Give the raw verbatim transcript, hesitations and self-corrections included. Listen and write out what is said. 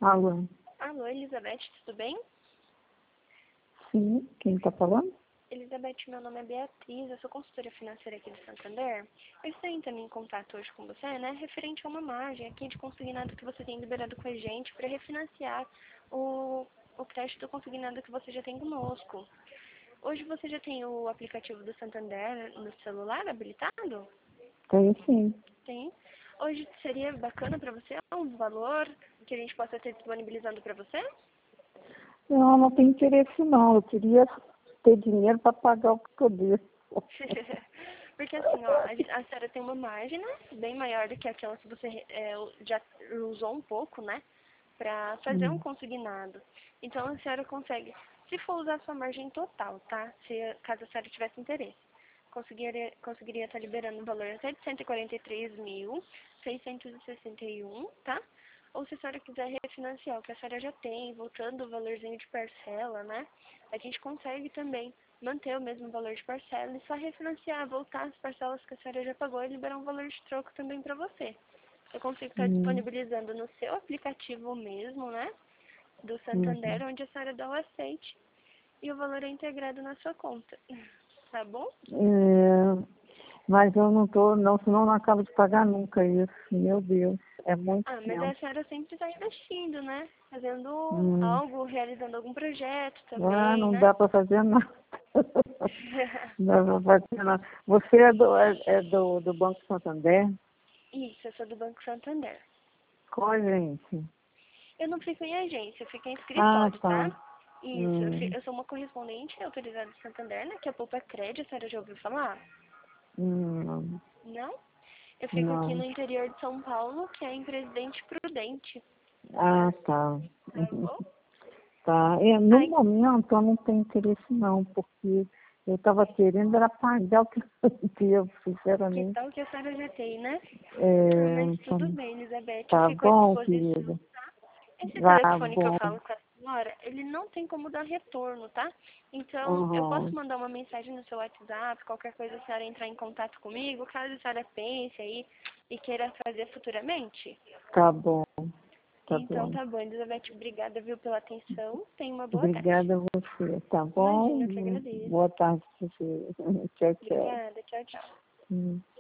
Alô? Alô, Elizabeth, tudo bem? Sim, quem está falando? Elizabeth, meu nome é Beatriz, eu sou consultora financeira aqui do Santander. Eu estou entrando em contato hoje com você, né, referente a uma margem aqui de consignado que você tem liberado com a gente para refinanciar o, o crédito consignado que você já tem conosco. Hoje você já tem o aplicativo do Santander no celular habilitado? Tenho sim. Tem. Hoje seria bacana para você um valor que a gente possa ter disponibilizando para você? Não, não tenho interesse não. Eu queria ter dinheiro para pagar o que eu devo. Porque assim, ó, a, gen- a senhora tem uma margem, né, bem maior do que aquela que você é, já usou um pouco, né, para fazer um Hum. consignado. Então a senhora consegue, se for usar a sua margem total, tá, se, caso a senhora tivesse interesse, conseguiria conseguiria estar liberando um valor até de cento e quarenta e três mil, seiscentos e sessenta e um, tá? Ou se a senhora quiser refinanciar o que a senhora já tem, voltando o valorzinho de parcela, né, a gente consegue também manter o mesmo valor de parcela e só refinanciar, voltar as parcelas que a senhora já pagou e liberar um valor de troco também para você. Eu consigo estar Hum. disponibilizando no seu aplicativo mesmo, né, do Santander, Uhum. onde a senhora dá o aceite e o valor é integrado na sua conta. Tá bom? É, mas eu não tô, não, senão eu não acabo de pagar nunca isso. Meu Deus, é muito Ah, mas a tempo. senhora sempre está investindo, né? Fazendo Hum. algo, realizando algum projeto Ah, também, não né? dá para fazer nada. Não dá para fazer nada. Você é do, é, é do, do Banco Santander? Isso, eu sou do Banco Santander. Qual, gente? Eu não fico em agência, eu fico em Ah, escritório, tá? tá. Isso, eu, fi- Hum. eu sou uma correspondente autorizada do Santander, né? Que é a Poupa Crédito, a senhora já ouviu falar? Hum. Não? Eu fico aqui Não. no interior de São Paulo, que é em Presidente Prudente, Ah, tá. tá bom? Tá. É, no Ai, momento eu não tenho interesse não, porque eu estava querendo era pagar o que eu devo, que sinceramente. tal que a senhora já tem, né? Ah, É, mas tudo então, bem, Elizabeth, eu tá fico à bom, disposição. querida. Esse Ah, telefone que eu bom. falo com a senhora, ele não tem como dar retorno, tá? Então, eu posso Uhum. mandar uma mensagem no seu WhatsApp, qualquer coisa a senhora entrar em contato comigo, caso a senhora pense aí e queira fazer futuramente. Tá bom, tá Então, bom. tá bom, Elizabeth, obrigada, viu, pela atenção. Tenha uma boa tarde. Obrigada a você, tá bom? Imagina, eu que agradeço. Boa tarde pra você. Tchau, tchau. Obrigada, tchau, tchau. Hum.